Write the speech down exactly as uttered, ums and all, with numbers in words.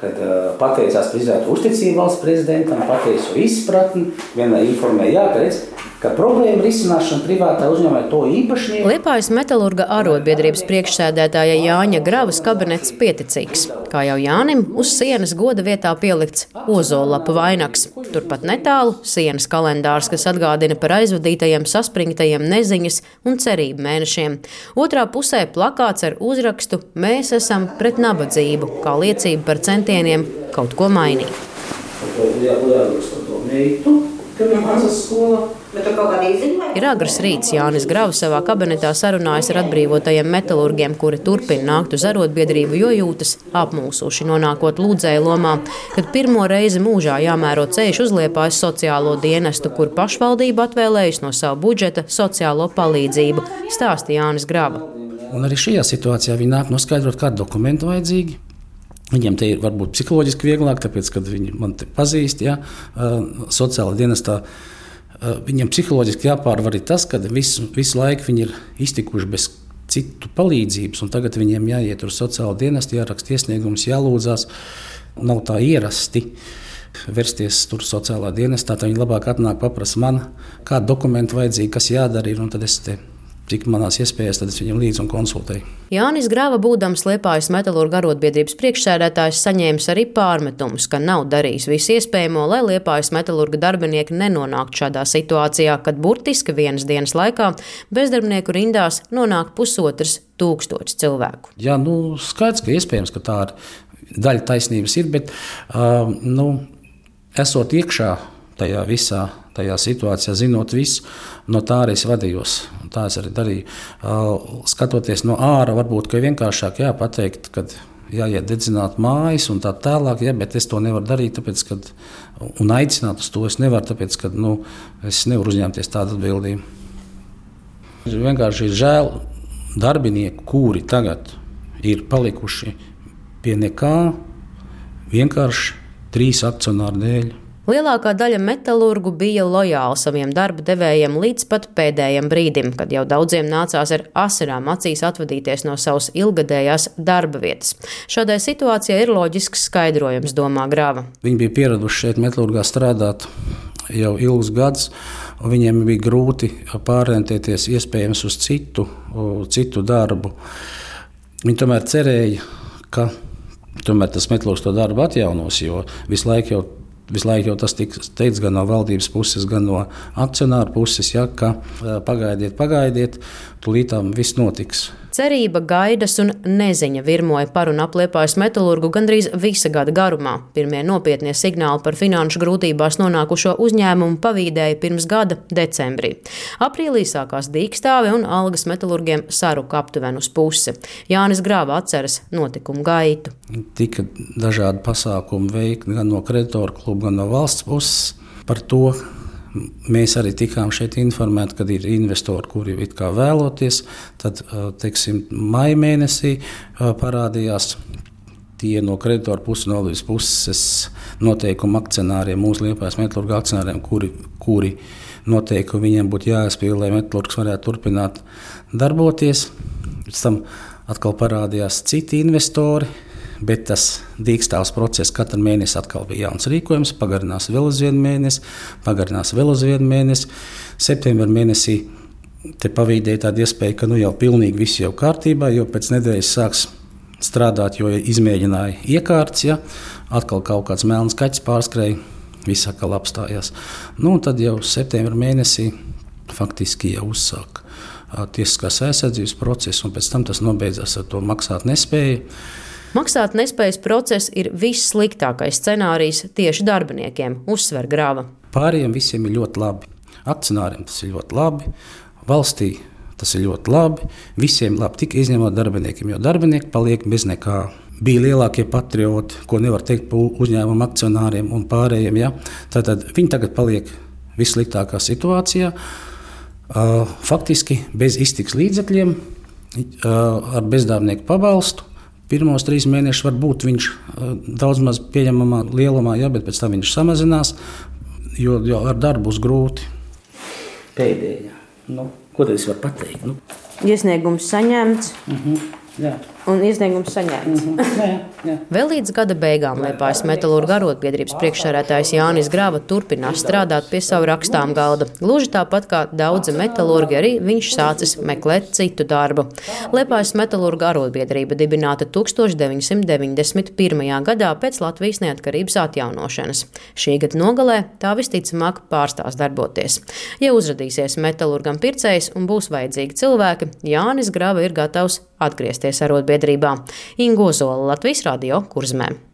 kad uh, pateicās par izrādītu uzticību valsts prezidentam, pateicu izpratni, vienmēr informēja, jā, ka redz, ka problēma risināšana privātā uzņēmumā to īpašnieku. Liepājas metalurga arotbiedrības priekšsēdētāja Jāņa Gravas kabinets pieticīgs. Kā jau Jānim, uz sienas goda vietā pielikts ozolapu vainags. Turpat netālu sienas kalendārs, kas atgādina par aizvadītajiem saspringtajiem neziņas un cerību mēnešiem. Otrā pusē plakāts ar uzrakstu "Mēs esam pret nabadzību", kā liecība par centieniem kaut ko mainīt. Ir agrs rīts. Jānis Gravs savā kabinetā sarunājas ar atbrīvotajiem metalurgiem, kuri turpina nākt uz arotbiedrību, jo jūtas apmulsuši nonākot lūdzēju lomā, kad pirmo reizi mūžā jāmēro ceļš uz Liepājas sociālo dienestu, kur pašvaldība atvēlējusi no sava budžeta sociālo palīdzību, stāsta Jānis Grava. Un arī šajā situācijā viņi nāk noskaidrot, kādu dokumentu vajadzīgi. Viņiem te ir varbūt psiholoģiski vieglāk, tāpēc, kad viņi man te pazīst, ja, sociālā dienestā, viņiem psiholoģiski jāpārvar tas, ka visu, visu laiku viņi ir iztikuši bez citu palīdzības, un tagad viņiem jāiet uz sociālo dienestu, jāraksta iesniegums, jālūdzās. Nav tā ierasti versties tur sociālā dienestā, tad viņi labāk atnāk paprasa man, kādu dokumentu vajadzīgi, kas jādara ir, un tad es te cik manās iespējas, tad es viņam līdzi un konsultēju. Jānis Grava, būdams Liepājas metalurga arotbiedrības priekšsēdētājs, saņēmis arī pārmetumus, ka nav darījis visu iespējamo, lai Liepājas metalurga darbinieki nenonāktu šādā situācijā, kad burtiski vienas dienas laikā bezdarbnieku rindās nonāk pusotrs tūkstotis cilvēku. Jā, nu, skaidrs, ka iespējams, ka tā ir daļa taisnības ir, bet, uh, nu, esot iekšā tajā visā, tajā situācijā, zinot visu, no tā arī es vadījos. Tā es arī darīju. Uh, skatoties no ārā, varbūt, ka vienkāršāk jāpateikt, kad jāiet dedzināt mājas un tā tālāk, ja, bet es to nevaru darīt, tāpēc, kad, un aicināt uz to es nevaru, tāpēc, ka nu, es nevaru uzņemties tādu atbildību. Vienkārši ir žēl darbinieku, kuri tagad ir palikuši pie nekā, vienkārši trīs akcionāru dēļ. Lielākā daļa metalurgu bija lojāli saviem darba devējiem līdz pat pēdējiem brīdim, kad jau daudziem nācās ar asinām acīs atvadīties no savas ilgadējās darba vietas. Šādai situācijai ir loģisks skaidrojums, domā Grava. Viņi bija pieraduši šeit metalurgā strādāt jau ilgus gadus, un viņiem bija grūti pārorientēties iespējams uz citu, citu darbu. Viņi tomēr cerēja, ka tomēr tas metalurgs to darbu atjaunos, jo visu laiku jau Visu laiku jau tas tika teikts gan no valdības puses, gan no akcionāru puses, ja, ka pagaidiet, pagaidiet, tūlītām viss notiks. Cerība, gaidas un neziņa virmoja par un ap Liepājas metalurgu gandrīz visa gada garumā. Pirmie nopietnie signāli par finanšu grūtībās nonākušo uzņēmumu pavīdēja pirms gada decembrī. Aprīlī sākās dīkstāve un algas metalurgiem saruka aptuveni uz pusi. Jānis Grava atceras notikumu gaitu. Tika dažādi pasākumi veikti gan no kreditoru kluba, gan no valsts puses par to. Mēs arī tikām šeit informēti, kad ir investori, kuri it kā vēloties. Tad, teiksim, maija mēnesī parādījās tie no kreditoru puses, no valdības puses noteikumi akcionāriem, mūsu Liepājas metalurga akcionāriem, kuri, kuri noteikumi viņiem būtu jāizpilda, lai metalurgs varētu turpināt darboties. Pēc tam atkal parādījās citi investori. Bet tas dīkstāvs process katru mēnesi atkal bija jauns rīkojums, pagarinās vēl uz vienu mēnesi, pagarinās vēl uz vienu mēnesi. Septembrī mēnesī te pavīdēja tāda iespēja, ka nu jau pilnīgi viss jau kārtībā, jo pēc nedēļas sāks strādāt, jo izmēģināja iekārtas, ja, atkal kaut kāds melns kaķis pārskrēja, viss atkal apstājās. Nu, tad jau septembrī mēnesī faktiski jau uzsāk tiesiskās aizsardzības procesu, un pēc tam tas nobeidzās ar to maksāt nespēju. Maksāt nespējas process ir vissliktākais scenārijs tieši darbiniekiem, uzsver Grava. Pārējiem visiem ir ļoti labi. Akcionāriem tas ir ļoti labi, valstī tas ir ļoti labi, visiem labi, tikai izņemot darbiniekiem, jo darbinieki paliek bez nekā. Bija lielākie patrioti, ko nevar teikt par uzņēmumu akcionāriem un pārējiem. Ja? Tātad viņi tagad paliek vissliktākā situācijā, uh, faktiski bez iztiks līdzekļiem, uh, ar bezdarbnieku pabalstu. Pirmos trīs mēnešus var būt viņš daudz maz pieņemamā lielumā, ja, bet pēc tam viņš samazinās, jo, jo ar darbu būs grūti. Pēdējā. Nu, ko tad es varu pateikt? Nu? Iesniegums saņemts. Uh-huh. Jā. Un iesniegums saņemts. Mm -hmm. jā, jā. Vēl līdz gada beigām Liepājas metalurga arotbiedrības priekšsēdētājs Jānis Grava turpinās strādāt pie savu rakstām galda. Gluži tāpat kā daudzi metalurgi, arī viņš sācis meklēt citu darbu. Liepājas metalurga arotbiedrība dibināta tūkstoš deviņi simti deviņdesmit pirmajā gadā pēc Latvijas neatkarības atjaunošanas. Šī gada nogalē tā visticamāk pārstās darboties. Ja uzradīsies metalurgam pircējs un būs vajadzīgi cilvēki, Jānis Grava ir gatavs atgriezties arotbiedrībā. Inga Ozola, Latvijas Radio, Kurzemē.